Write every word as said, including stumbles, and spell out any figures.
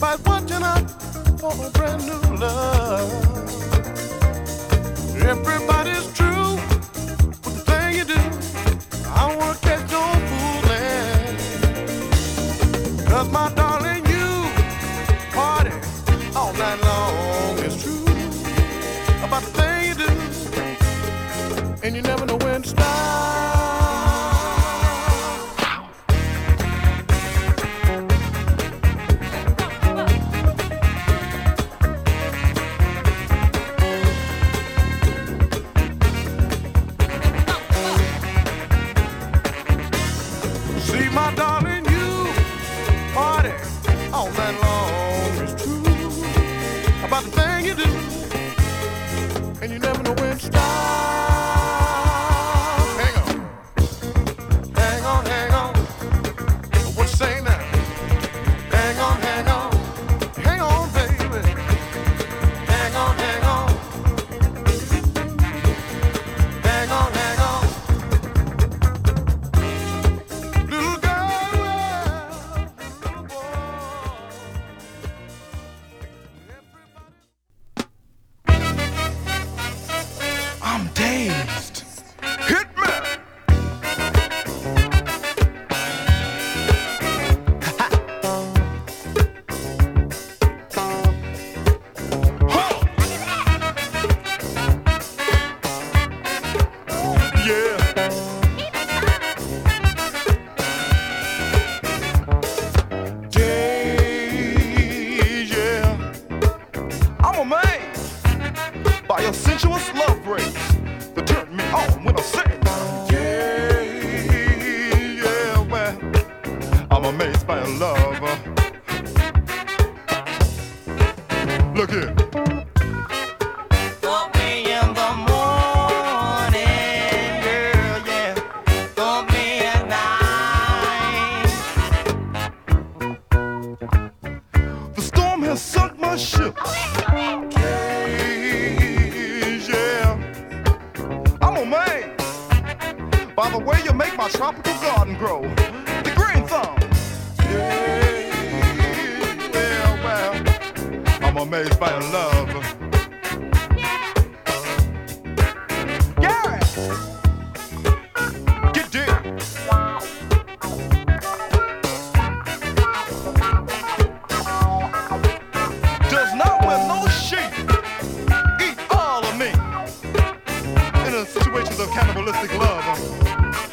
Everybody's watching out for a brand new love. Everybody's true with the thing you do. I wanna catch your fooling. 'Cause my darling, you party all night long. It's true about the thing you do, and you never know when to stop. See, my darling, you party all night long. It's true about the thing you do, and you never know when to stop. Hang on, hang on, hang on. What you say now? Hang on, hang on, hang on, baby. Hang on, hang on, hang on, hang on. Little girl, little boy. I'm dazed. Hit me. Huh. Yeah. Days, yeah. I'm amazed by your sensuous love race that turn me on when I sing. Yeah, yeah, well, I'm amazed by your love. Look here. Call me in the morning, girl, yeah. Call me at night. The storm has sunk my ship. Days, yeah. I'm amazed by the way you make my tropical garden grow. The green thumb. Yeah, well, I'm amazed by your love. Yeah. Get deep. Does not wear no sheep. Eat all of me. In a situation of cannibalistic love.